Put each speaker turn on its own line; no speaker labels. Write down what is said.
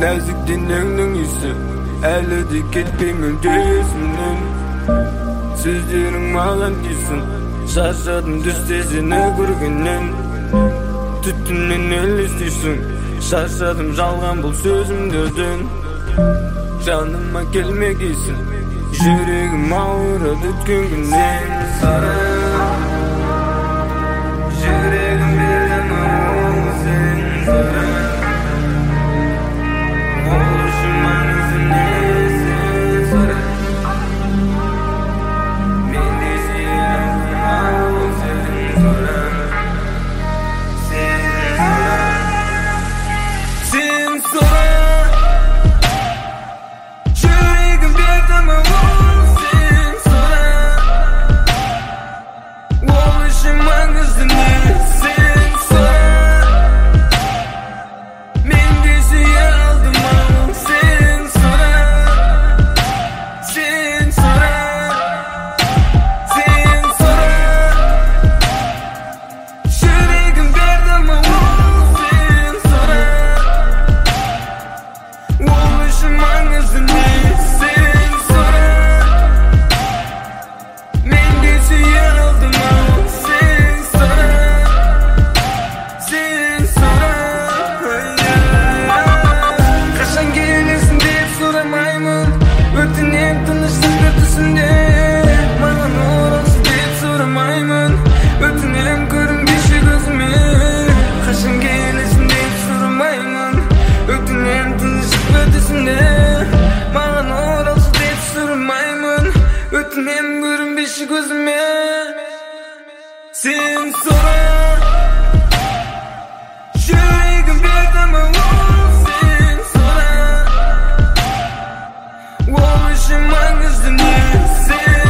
Nazik dinlengning isi Әлі де кетпеймін есімнен Сөздерің маған дейсің Шаршадым түсте сені көргеннен Түтіннен елестейсің Шаршадым жалған бұл сөзімдерден Жаныма келмегейсің Жүрегім ауырады өткен күннен Жүрегім бердім ол сен Ол үшін маңызы не сен сұры Мен де сүйемін ол сен сұры Сен сұры Жүрегім бердім ол сен сұры Ол үшін маңызы не сен сұры Мен де сүйе алдым ол сен сұры Сен сұры Сен сұры Жүрегім бердім ол сен сұры Ол үшін маңызы не сен сұры Мен де сүйе алдым ол сен сұры Сен сұры Қашан келесің деп сұрамаймын Өтінем тыныштық бер түсімде Маған оралшы деп сұрамаймын Өтінем көрінбеші көзіме Қашан келесің деп сұрамаймын Өтінем тыныштық бер түсімде Маған оралшы деп сұрамаймын Өтінем көрінбеші көзіме Сен сұра Жүрегім бердім ол сен сұра Ол үшін маңызды не сен